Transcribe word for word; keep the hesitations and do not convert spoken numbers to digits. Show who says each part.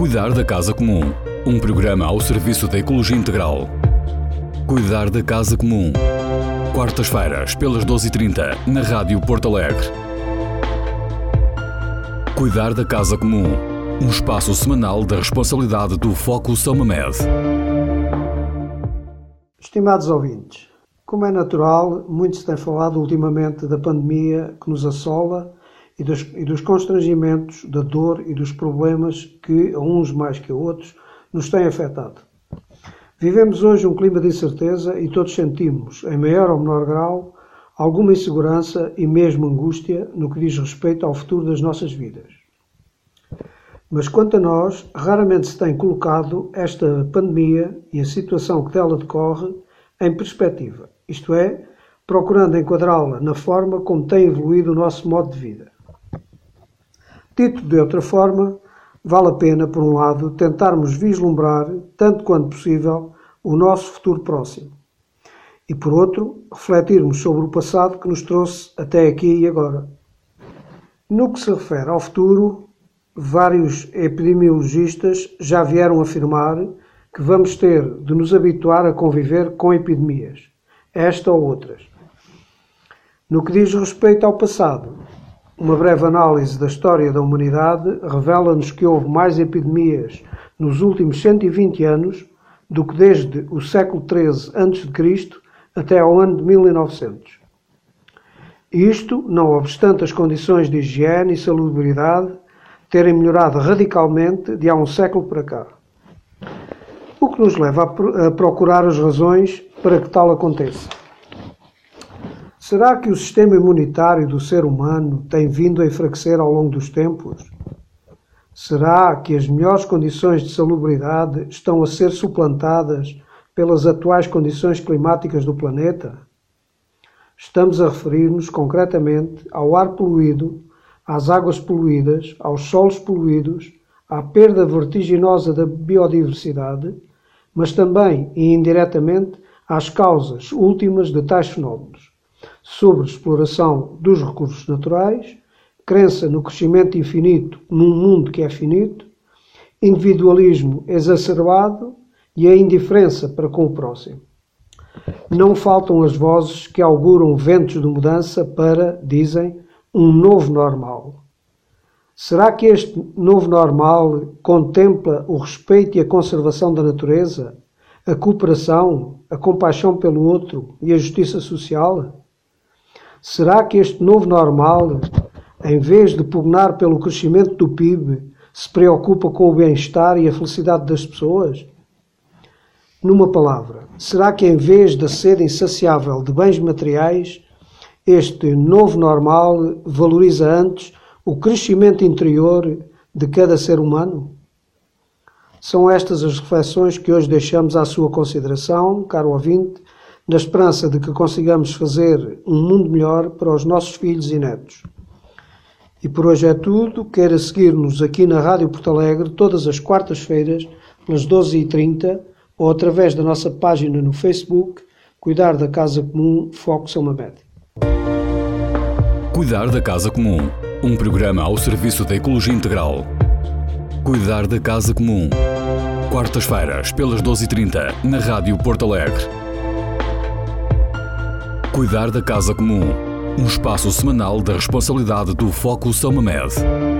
Speaker 1: Cuidar da Casa Comum, um programa ao serviço da ecologia integral. Cuidar da Casa Comum, quartas-feiras, pelas doze e trinta, na Rádio Porto Alegre. Cuidar da Casa Comum, um espaço semanal da responsabilidade do Foco São Mamede.
Speaker 2: Estimados ouvintes, como é natural, muito se tem falado ultimamente da pandemia que nos assola e dos, e dos constrangimentos, da dor e dos problemas que, a uns mais que a outros, nos têm afetado. Vivemos hoje um clima de incerteza e todos sentimos, em maior ou menor grau, alguma insegurança e mesmo angústia no que diz respeito ao futuro das nossas vidas. Mas quanto a nós, raramente se tem colocado esta pandemia e a situação que dela decorre em perspectiva, isto é, procurando enquadrá-la na forma como tem evoluído o nosso modo de vida. Dito de outra forma, vale a pena, por um lado, tentarmos vislumbrar, tanto quanto possível, o nosso futuro próximo. E, por outro, refletirmos sobre o passado que nos trouxe até aqui e agora. No que se refere ao futuro, vários epidemiologistas já vieram afirmar que vamos ter de nos habituar a conviver com epidemias, esta ou outras. No que diz respeito ao passado, uma breve análise da história da humanidade revela-nos que houve mais epidemias nos últimos cento e vinte anos do que desde o século treze antes de Cristo até ao ano de mil e novecentos. Isto, não obstante as condições de higiene e salubridade terem melhorado radicalmente de há um século para cá. O que nos leva a procurar as razões para que tal aconteça. Será que o sistema imunitário do ser humano tem vindo a enfraquecer ao longo dos tempos? Será que as melhores condições de salubridade estão a ser suplantadas pelas atuais condições climáticas do planeta? Estamos a referir-nos concretamente ao ar poluído, às águas poluídas, aos solos poluídos, à perda vertiginosa da biodiversidade, mas também e indiretamente às causas últimas de tais fenómenos: sobreexploração dos recursos naturais, crença no crescimento infinito num mundo que é finito, individualismo exacerbado e a indiferença para com o próximo. Não faltam as vozes que auguram ventos de mudança para, dizem, um novo normal. Será que este novo normal contempla o respeito e a conservação da natureza, a cooperação, a compaixão pelo outro e a justiça social? Será que este novo normal, em vez de pugnar pelo crescimento do P I B, se preocupa com o bem-estar e a felicidade das pessoas? Numa palavra, será que em vez da sede insaciável de bens materiais, este novo normal valoriza antes o crescimento interior de cada ser humano? São estas as reflexões que hoje deixamos à sua consideração, caro ouvinte, na esperança de que consigamos fazer um mundo melhor para os nossos filhos e netos. E por hoje é tudo. Queira seguir-nos aqui na Rádio Porto Alegre todas as quartas-feiras, pelas doze e trinta, ou através da nossa página no Facebook, Cuidar da Casa Comum, Foco São Mamede.
Speaker 1: Cuidar da Casa Comum, um programa ao serviço da ecologia integral. Cuidar da Casa Comum, quartas-feiras, pelas doze e trinta, na Rádio Porto Alegre. Cuidar da Casa Comum, um espaço semanal da responsabilidade do Foco São Mamede.